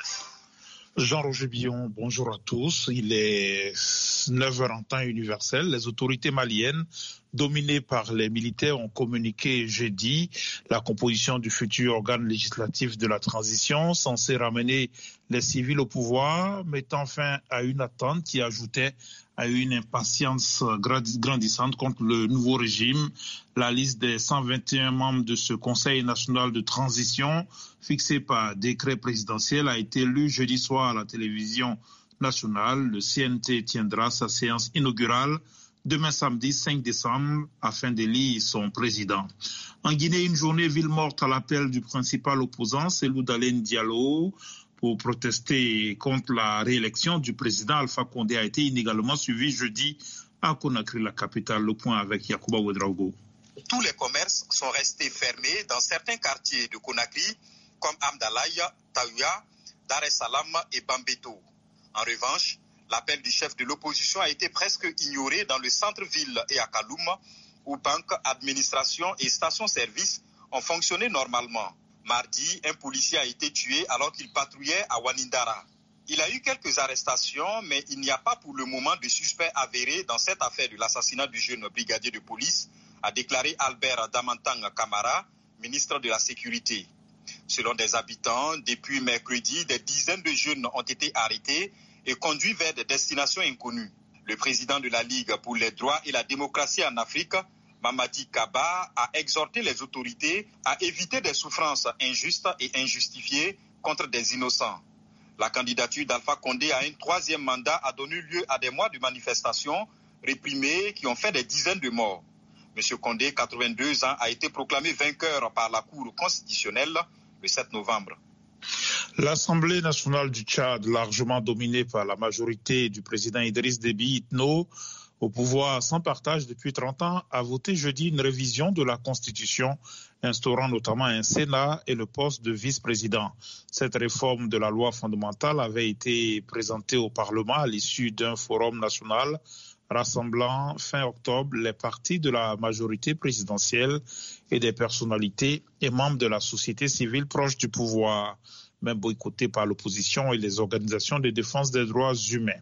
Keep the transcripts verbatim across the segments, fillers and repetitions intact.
Jean-Roger Billon, bonjour à tous. Il est neuf heures en temps universel. Les autorités maliennes, dominées par les militaires, ont communiqué jeudi la composition du futur organe législatif de la transition, censé ramener les civils au pouvoir, mettant fin à une attente qui ajoutait à une impatience grandissante contre le nouveau régime. La liste des cent vingt et un membres de ce Conseil national de transition, fixé par décret présidentiel, a été lue jeudi soir à la télévision nationale. Le C N T tiendra sa séance inaugurale demain samedi cinq décembre afin d'élire son président. En Guinée, une journée ville morte à l'appel du principal opposant, Cellou Dalein Diallo, pour protester contre la réélection du président Alpha Condé a été inégalement suivi jeudi à Conakry, la capitale. Le point avec Yacouba Ouedraogo. Tous les commerces sont restés fermés dans certains quartiers de Conakry, comme Amdalaï, Taouya, Dar es Salaam et Bambeto. En revanche, l'appel du chef de l'opposition a été presque ignoré dans le centre-ville et à Kaloum, où banques, administrations et stations-service ont fonctionné normalement. Mardi, un policier a été tué alors qu'il patrouillait à Wanindara. Il a eu quelques arrestations, mais il n'y a pas pour le moment de suspect avéré dans cette affaire de l'assassinat du jeune brigadier de police, a déclaré Albert Damantang Camara, ministre de la Sécurité. Selon des habitants, depuis mercredi, des dizaines de jeunes ont été arrêtés et conduits vers des destinations inconnues. Le président de la Ligue pour les droits et la démocratie en Afrique, Mamadi Kaba, a exhorté les autorités à éviter des souffrances injustes et injustifiées contre des innocents. La candidature d'Alpha Condé à un troisième mandat a donné lieu à des mois de manifestations réprimées qui ont fait des dizaines de morts. M. Condé, quatre-vingt-deux ans, a été proclamé vainqueur par la Cour constitutionnelle le sept novembre. L'Assemblée nationale du Tchad, largement dominée par la majorité du président Idriss Déby Itno, au pouvoir sans partage depuis trente ans, a voté jeudi une révision de la Constitution, instaurant notamment un Sénat et le poste de vice-président. Cette réforme de la loi fondamentale avait été présentée au Parlement à l'issue d'un forum national rassemblant fin octobre les partis de la majorité présidentielle et des personnalités et membres de la société civile proche du pouvoir, même boycottés par l'opposition et les organisations de défense des droits humains.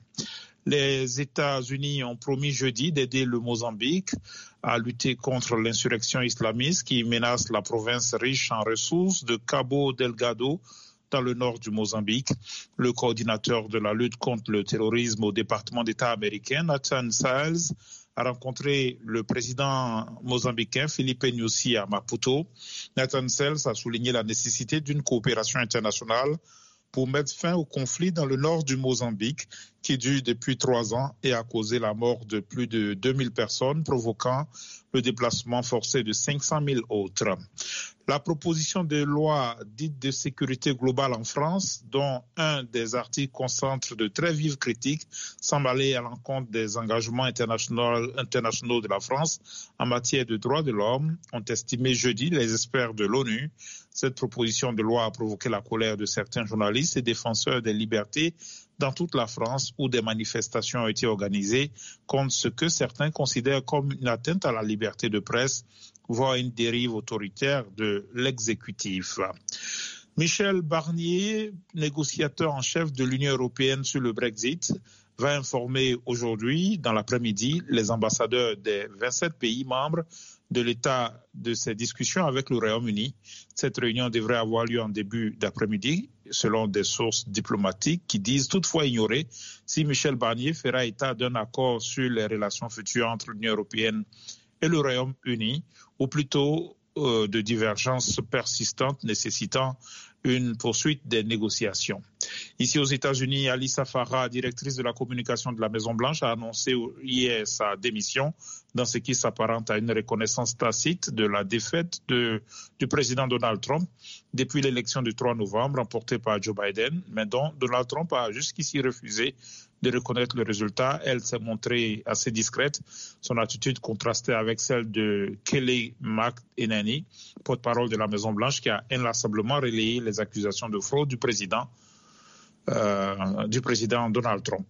Les États-Unis ont promis jeudi d'aider le Mozambique à lutter contre l'insurrection islamiste qui menace la province riche en ressources de Cabo Delgado dans le nord du Mozambique. Le coordinateur de la lutte contre le terrorisme au département d'État américain, Nathan Sales, a rencontré le président mozambicain Filipe Nyusi à Maputo. Nathan Sales a souligné la nécessité d'une coopération internationale pour mettre fin au conflit dans le nord du Mozambique qui dure depuis trois ans et a causé la mort de plus de deux mille personnes, provoquant le déplacement forcé de cinq cent mille autres. La proposition de loi dite de sécurité globale en France, dont un des articles concentre de très vives critiques, semble aller à l'encontre des engagements internationaux, internationaux de la France en matière de droits de l'homme, ont estimé jeudi les experts de l'ONU. Cette proposition de loi a provoqué la colère de certains journalistes et défenseurs des libertés dans toute la France où des manifestations ont été organisées contre ce que certains considèrent comme une atteinte à la liberté de presse, voire une dérive autoritaire de l'exécutif. Michel Barnier, négociateur en chef de l'Union européenne sur le Brexit, va informer aujourd'hui, dans l'après-midi, les ambassadeurs des vingt-sept pays membres de l'état de ces discussions avec le Royaume-Uni. Cette réunion devrait avoir lieu en début d'après-midi, selon des sources diplomatiques qui disent toutefois ignorer si Michel Barnier fera état d'un accord sur les relations futures entre l'Union européenne et le Royaume-Uni, ou plutôt euh, de divergences persistantes nécessitant une poursuite des négociations. Ici aux États-Unis, Alissa Farah, directrice de la communication de la Maison-Blanche, a annoncé hier sa démission dans ce qui s'apparente à une reconnaissance tacite de la défaite de, du président Donald Trump depuis l'élection du trois novembre remportée par Joe Biden, mais dont Donald Trump a jusqu'ici refusé de reconnaître le résultat. Elle s'est montrée assez discrète. Son attitude contrastait avec celle de Kelly McEnany, porte-parole de la Maison-Blanche, qui a inlassablement relayé les accusations de fraude du président, euh, du président Donald Trump.